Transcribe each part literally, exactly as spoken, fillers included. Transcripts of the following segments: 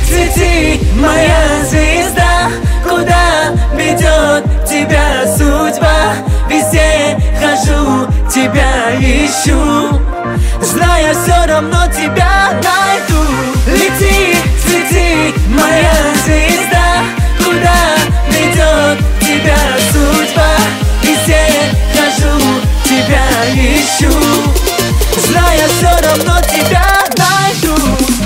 цвети, моя звезда. Куда ведет тебя судьба? Везде хожу, тебя ищу, зная, все равно тебя найду. Лети, цвети, моя звезда. Куда ведет тебя судьба? Везде хожу, тебя ищу, зная, все равно тебя найду.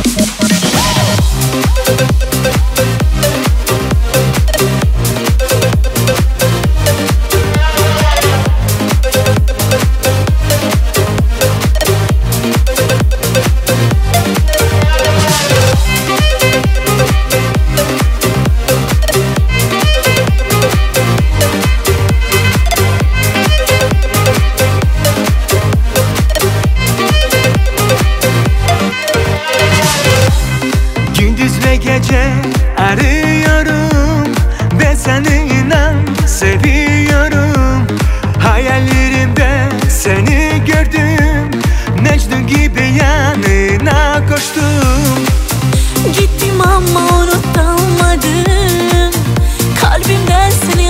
Gece arıyorum, ben seni inan seviyorum. Hayallerimde seni gördüm, Mecnun gibi yanına koştum. Gittim ama unutamadım, kalbimden seni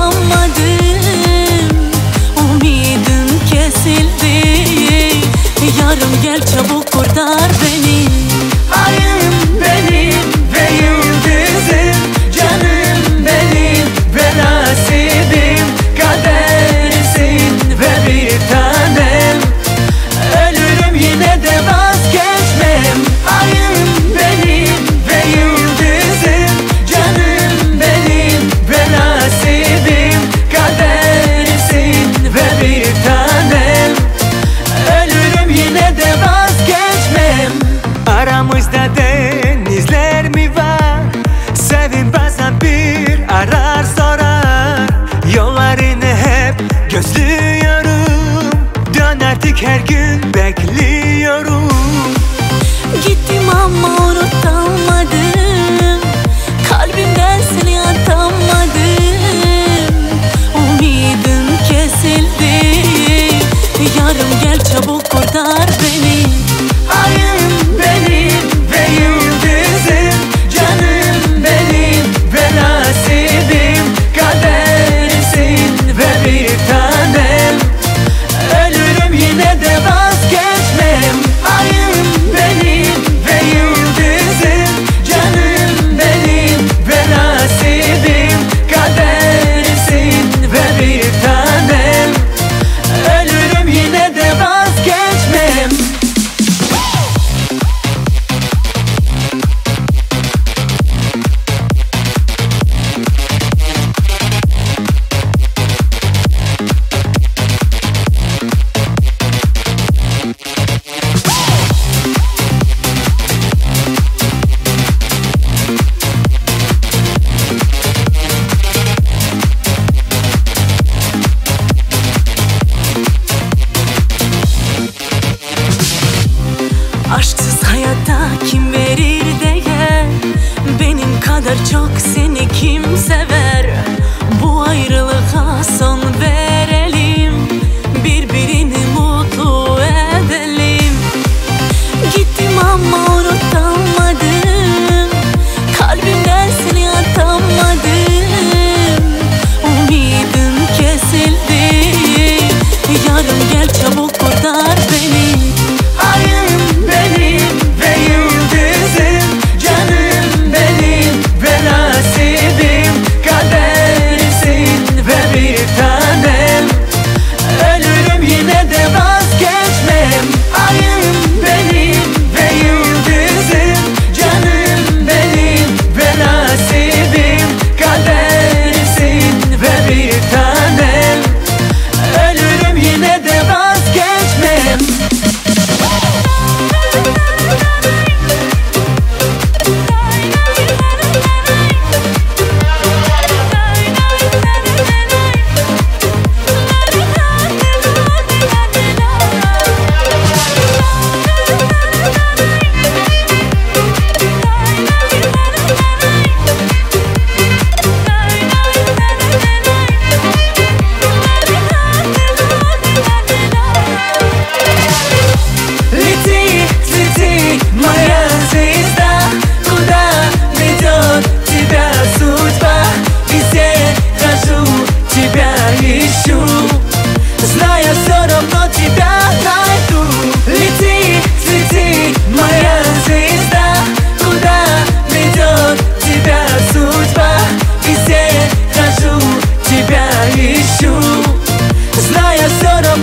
atamadım. Umidim kesildi, yarım gel çabuk kurtar beni. Ayım benim ve yıldızım, canım benim ve nasibim, kaderimsin ve bir tanem. Ölürüm yine de vazgeçmem. Ayım benim ve yıldızım, canım benim ve nasibim, kaderimsin ve bir tanem. Ölürüm yine de vazgeçmem. Aramızda denizler mi var? Sevim bazen bir arar sorar, yollarını hep gözlüyorum. Dön artık, her gün bekliyorum. Gittim ama unutamadım, kalbimden seni atamadım. Umidim kesildi, yarım gel çabuk kurtar beni. Ayım benim ve yıldızım, canım benim ve nasibim, kaderimsin ve bir tanem. Ölürüm yine de vazgeçmem. Ayım benim ve yıldızım, canım benim ve nasibim, kaderimsin ve bir tanem. Ölürüm yine de vazgeçmem. Aşksız hayata kim verir değer? Benim kadar çok seni kim sever? Bu ayrılığa son verelim, birbirini mutlu edelim. Gittim ama unutamadım, kalbimden seni atamadım. Umidim kesildi, yarım gel çabuk kurtar beni. Ayım benim ve yıldızım, canım benim ve nasibim, kaderimsin ve bir tanem. Ölürüm yine de vazgeçmem. Ayım benim ve yıldızım, yaşıyorum